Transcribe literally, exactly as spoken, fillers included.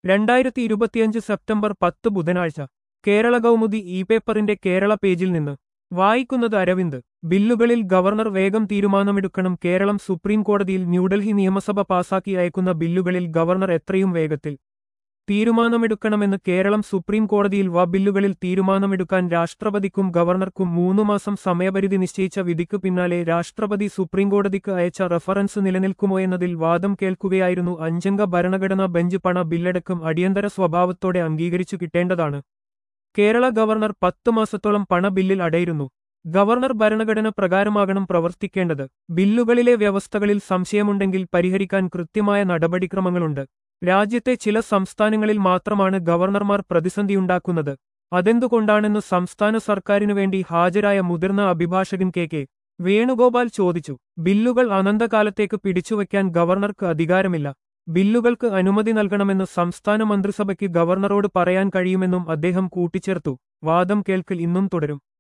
രണ്ടായിരത്തി ഇരുപത്തിയഞ്ച് സെപ്റ്റംബർ പത്ത് ബുധനാഴ്ച കേരള കൗമുദി ഇ പേപ്പറിന്റെ കേരള പേജിൽ നിന്ന് വായിക്കുന്നത് അരവിന്ദ്. ബില്ലുകളിൽ ഗവർണർ വേഗം തീരുമാനമെടുക്കണം. കേരളം സുപ്രീം കോടതിയിൽ ന്യൂഡൽഹി നിയമസഭ പാസാക്കി അയക്കുന്ന ബില്ലുകളിൽ ഗവർണർ എത്രയും വേഗത്തിൽ തീരുമാനമെടുക്കണമെന്ന് കേരളം സുപ്രീം കോടതിയിൽ വ ബില്ലുകളിൽ തീരുമാനമെടുക്കാൻ രാഷ്ട്രപതിക്കും ഗവർണർക്കും മൂന്നു മാസം സമയപരിധി നിശ്ചയിച്ച വിധിക്കു പിന്നാലെ രാഷ്ട്രപതി സുപ്രീംകോടതിക്ക് അയച്ച റഫറൻസ് നിലനിൽക്കുമോ എന്നതിൽ വാദം കേൾക്കുകയായിരുന്നു അഞ്ചംഗ ഭരണഘടനാ ബെഞ്ച്. പണ ബില്ലടക്കം അടിയന്തര സ്വഭാവത്തോടെ അംഗീകരിച്ചു കിട്ടേണ്ടതാണ്. കേരള ഗവർണർ പത്ത് മാസത്തോളം പണ ബില്ലിൽ അടയിരുന്നു. ഗവർണർ ഭരണഘടന പ്രകാരമാകണം പ്രവർത്തിക്കേണ്ടത്. ബില്ലുകളിലെ വ്യവസ്ഥകളിൽ സംശയമുണ്ടെങ്കിൽ പരിഹരിക്കാൻ കൃത്യമായ നടപടിക്രമങ്ങളുണ്ട്. രാജ്യത്തെ ചില സംസ്ഥാനങ്ങളിൽ മാത്രമാണ് ഗവർണർമാർ പ്രതിസന്ധിയുണ്ടാക്കുന്നത്. അതെന്തുകൊണ്ടാണെന്ന് സംസ്ഥാന സർക്കാരിനു വേണ്ടി ഹാജരായ മുതിർന്ന അഭിഭാഷകൻ കെ കെ വേണുഗോപാൽ ചോദിച്ചു. ബില്ലുകൾ അനന്തകാലത്തേക്ക് പിടിച്ചുവയ്ക്കാൻ ഗവർണർക്ക് അധികാരമില്ല. ബില്ലുകൾക്ക് അനുമതി നൽകണമെന്ന് സംസ്ഥാന മന്ത്രിസഭയ്ക്ക് ഗവർണറോട് പറയാൻ കഴിയുമെന്നും അദ്ദേഹം കൂട്ടിച്ചേർത്തു. വാദം കേൾക്കൽ ഇന്നും തുടരും.